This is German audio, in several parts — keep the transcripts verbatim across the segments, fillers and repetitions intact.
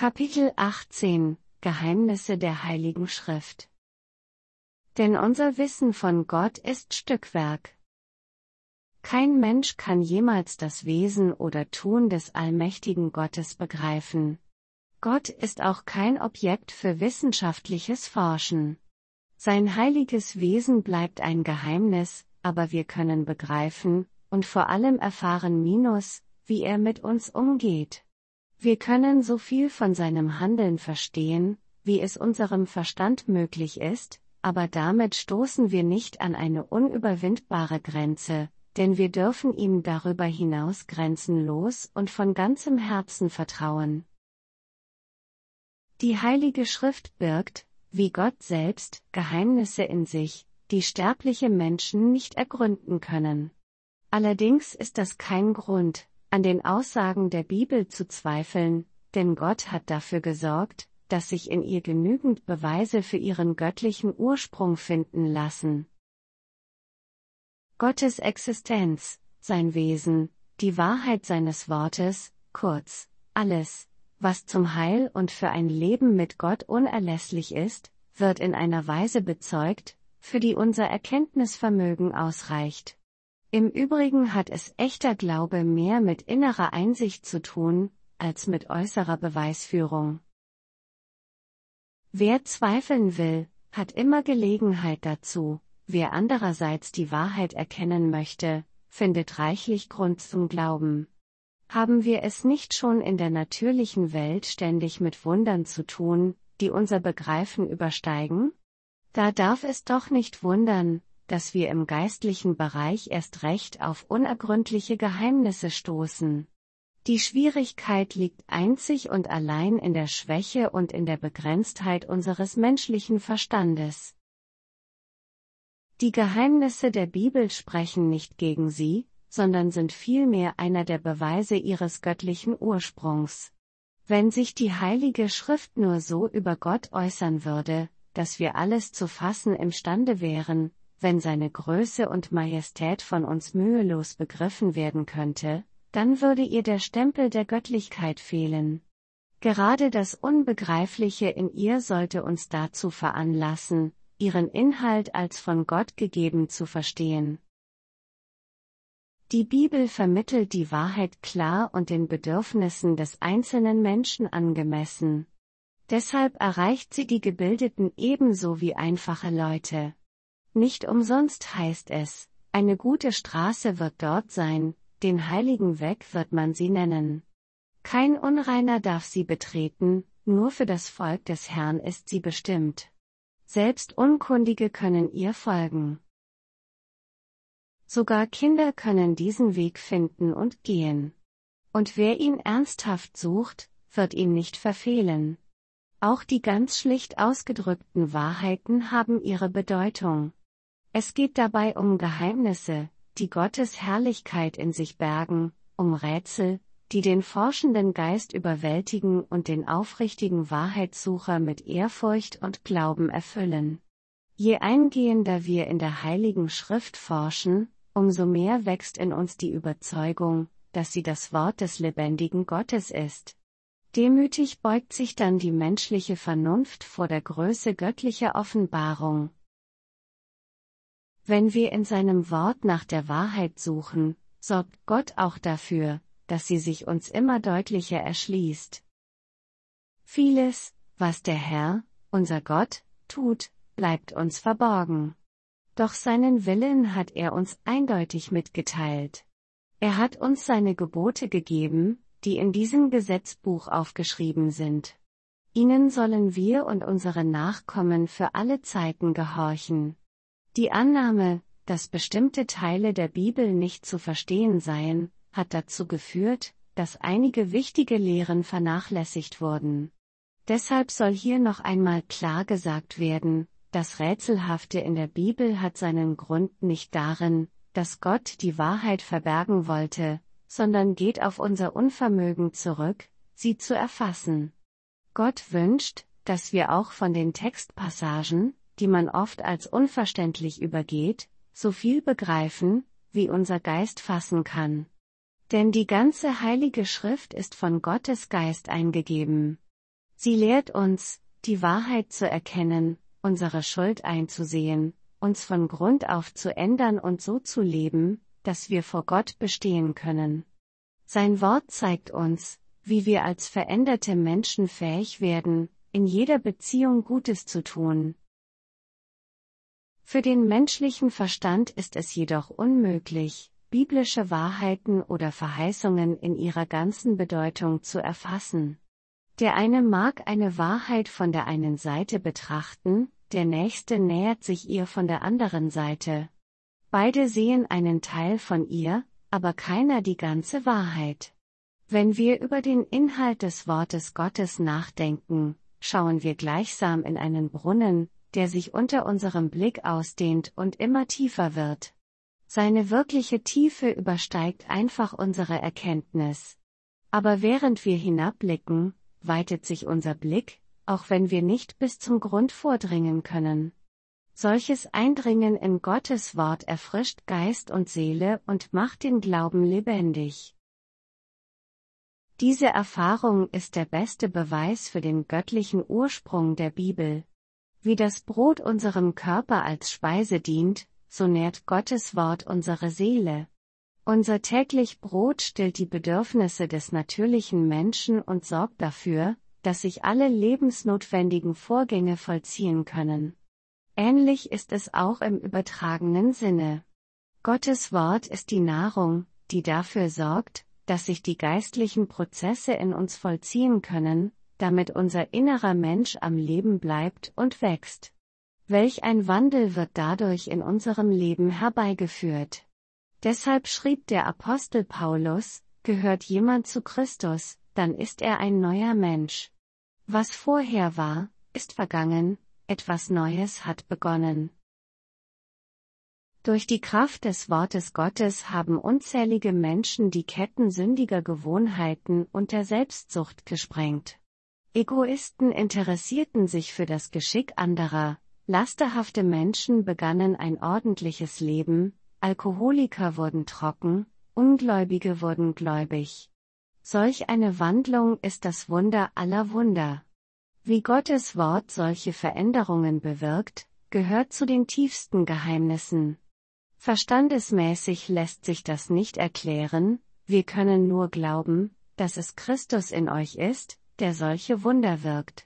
Kapitel achtzehn Geheimnisse der Heiligen Schrift. Denn unser Wissen von Gott ist Stückwerk. Kein Mensch kann jemals das Wesen oder Tun des allmächtigen Gottes begreifen. Gott ist auch kein Objekt für wissenschaftliches Forschen. Sein heiliges Wesen bleibt ein Geheimnis, aber wir können begreifen, und vor allem erfahren Minus, wie er mit uns umgeht. Wir können so viel von seinem Handeln verstehen, wie es unserem Verstand möglich ist, aber damit stoßen wir nicht an eine unüberwindbare Grenze, denn wir dürfen ihm darüber hinaus grenzenlos und von ganzem Herzen vertrauen. Die Heilige Schrift birgt, wie Gott selbst, Geheimnisse in sich, die sterbliche Menschen nicht ergründen können. Allerdings ist das kein Grund, an den Aussagen der Bibel zu zweifeln, denn Gott hat dafür gesorgt, dass sich in ihr genügend Beweise für ihren göttlichen Ursprung finden lassen. Gottes Existenz, sein Wesen, die Wahrheit seines Wortes, kurz, alles, was zum Heil und für ein Leben mit Gott unerlässlich ist, wird in einer Weise bezeugt, für die unser Erkenntnisvermögen ausreicht. Im Übrigen hat es echter Glaube mehr mit innerer Einsicht zu tun, als mit äußerer Beweisführung. Wer zweifeln will, hat immer Gelegenheit dazu, wer andererseits die Wahrheit erkennen möchte, findet reichlich Grund zum Glauben. Haben wir es nicht schon in der natürlichen Welt ständig mit Wundern zu tun, die unser Begreifen übersteigen? Da darf es doch nicht wundern, dass wir im geistlichen Bereich erst recht auf unergründliche Geheimnisse stoßen. Die Schwierigkeit liegt einzig und allein in der Schwäche und in der Begrenztheit unseres menschlichen Verstandes. Die Geheimnisse der Bibel sprechen nicht gegen sie, sondern sind vielmehr einer der Beweise ihres göttlichen Ursprungs. Wenn sich die Heilige Schrift nur so über Gott äußern würde, dass wir alles zu fassen imstande wären, wenn seine Größe und Majestät von uns mühelos begriffen werden könnte, dann würde ihr der Stempel der Göttlichkeit fehlen. Gerade das Unbegreifliche in ihr sollte uns dazu veranlassen, ihren Inhalt als von Gott gegeben zu verstehen. Die Bibel vermittelt die Wahrheit klar und den Bedürfnissen des einzelnen Menschen angemessen. Deshalb erreicht sie die Gebildeten ebenso wie einfache Leute. Nicht umsonst heißt es, eine gute Straße wird dort sein, den heiligen Weg wird man sie nennen. Kein Unreiner darf sie betreten, nur für das Volk des Herrn ist sie bestimmt. Selbst Unkundige können ihr folgen. Sogar Kinder können diesen Weg finden und gehen. Und wer ihn ernsthaft sucht, wird ihn nicht verfehlen. Auch die ganz schlicht ausgedrückten Wahrheiten haben ihre Bedeutung. Es geht dabei um Geheimnisse, die Gottes Herrlichkeit in sich bergen, um Rätsel, die den forschenden Geist überwältigen und den aufrichtigen Wahrheitssucher mit Ehrfurcht und Glauben erfüllen. Je eingehender wir in der Heiligen Schrift forschen, umso mehr wächst in uns die Überzeugung, dass sie das Wort des lebendigen Gottes ist. Demütig beugt sich dann die menschliche Vernunft vor der Größe göttlicher Offenbarung. Wenn wir in seinem Wort nach der Wahrheit suchen, sorgt Gott auch dafür, dass sie sich uns immer deutlicher erschließt. Vieles, was der Herr, unser Gott, tut, bleibt uns verborgen. Doch seinen Willen hat er uns eindeutig mitgeteilt. Er hat uns seine Gebote gegeben, die in diesem Gesetzbuch aufgeschrieben sind. Ihnen sollen wir und unsere Nachkommen für alle Zeiten gehorchen. Die Annahme, dass bestimmte Teile der Bibel nicht zu verstehen seien, hat dazu geführt, dass einige wichtige Lehren vernachlässigt wurden. Deshalb soll hier noch einmal klar gesagt werden, das Rätselhafte in der Bibel hat seinen Grund nicht darin, dass Gott die Wahrheit verbergen wollte, sondern geht auf unser Unvermögen zurück, sie zu erfassen. Gott wünscht, dass wir auch von den Textpassagen, die man oft als unverständlich übergeht, so viel begreifen, wie unser Geist fassen kann. Denn die ganze Heilige Schrift ist von Gottes Geist eingegeben. Sie lehrt uns, die Wahrheit zu erkennen, unsere Schuld einzusehen, uns von Grund auf zu ändern und so zu leben, dass wir vor Gott bestehen können. Sein Wort zeigt uns, wie wir als veränderte Menschen fähig werden, in jeder Beziehung Gutes zu tun. Für den menschlichen Verstand ist es jedoch unmöglich, biblische Wahrheiten oder Verheißungen in ihrer ganzen Bedeutung zu erfassen. Der eine mag eine Wahrheit von der einen Seite betrachten, der nächste nähert sich ihr von der anderen Seite. Beide sehen einen Teil von ihr, aber keiner die ganze Wahrheit. Wenn wir über den Inhalt des Wortes Gottes nachdenken, schauen wir gleichsam in einen Brunnen, der sich unter unserem Blick ausdehnt und immer tiefer wird. Seine wirkliche Tiefe übersteigt einfach unsere Erkenntnis. Aber während wir hinabblicken, weitet sich unser Blick, auch wenn wir nicht bis zum Grund vordringen können. Solches Eindringen in Gottes Wort erfrischt Geist und Seele und macht den Glauben lebendig. Diese Erfahrung ist der beste Beweis für den göttlichen Ursprung der Bibel. Wie das Brot unserem Körper als Speise dient, so nährt Gottes Wort unsere Seele. Unser täglich Brot stillt die Bedürfnisse des natürlichen Menschen und sorgt dafür, dass sich alle lebensnotwendigen Vorgänge vollziehen können. Ähnlich ist es auch im übertragenen Sinne. Gottes Wort ist die Nahrung, die dafür sorgt, dass sich die geistlichen Prozesse in uns vollziehen können, damit unser innerer Mensch am Leben bleibt und wächst. Welch ein Wandel wird dadurch in unserem Leben herbeigeführt. Deshalb schrieb der Apostel Paulus, gehört jemand zu Christus, dann ist er ein neuer Mensch. Was vorher war, ist vergangen, etwas Neues hat begonnen. Durch die Kraft des Wortes Gottes haben unzählige Menschen die Ketten sündiger Gewohnheiten und der Selbstsucht gesprengt. Egoisten interessierten sich für das Geschick anderer, lasterhafte Menschen begannen ein ordentliches Leben, Alkoholiker wurden trocken, Ungläubige wurden gläubig. Solch eine Wandlung ist das Wunder aller Wunder. Wie Gottes Wort solche Veränderungen bewirkt, gehört zu den tiefsten Geheimnissen. Verstandesmäßig lässt sich das nicht erklären, wir können nur glauben, dass es Christus in euch ist, der solche Wunder wirkt.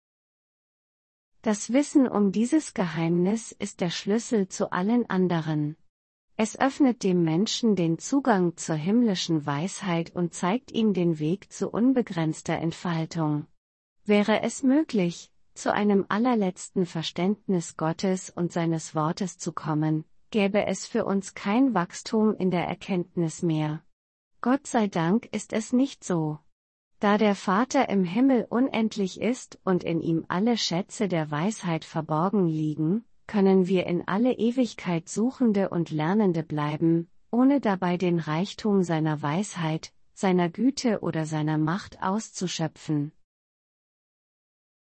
Das Wissen um dieses Geheimnis ist der Schlüssel zu allen anderen. Es öffnet dem Menschen den Zugang zur himmlischen Weisheit und zeigt ihm den Weg zu unbegrenzter Entfaltung. Wäre es möglich, zu einem allerletzten Verständnis Gottes und seines Wortes zu kommen, gäbe es für uns kein Wachstum in der Erkenntnis mehr. Gott sei Dank ist es nicht so. Da der Vater im Himmel unendlich ist und in ihm alle Schätze der Weisheit verborgen liegen, können wir in alle Ewigkeit Suchende und Lernende bleiben, ohne dabei den Reichtum seiner Weisheit, seiner Güte oder seiner Macht auszuschöpfen.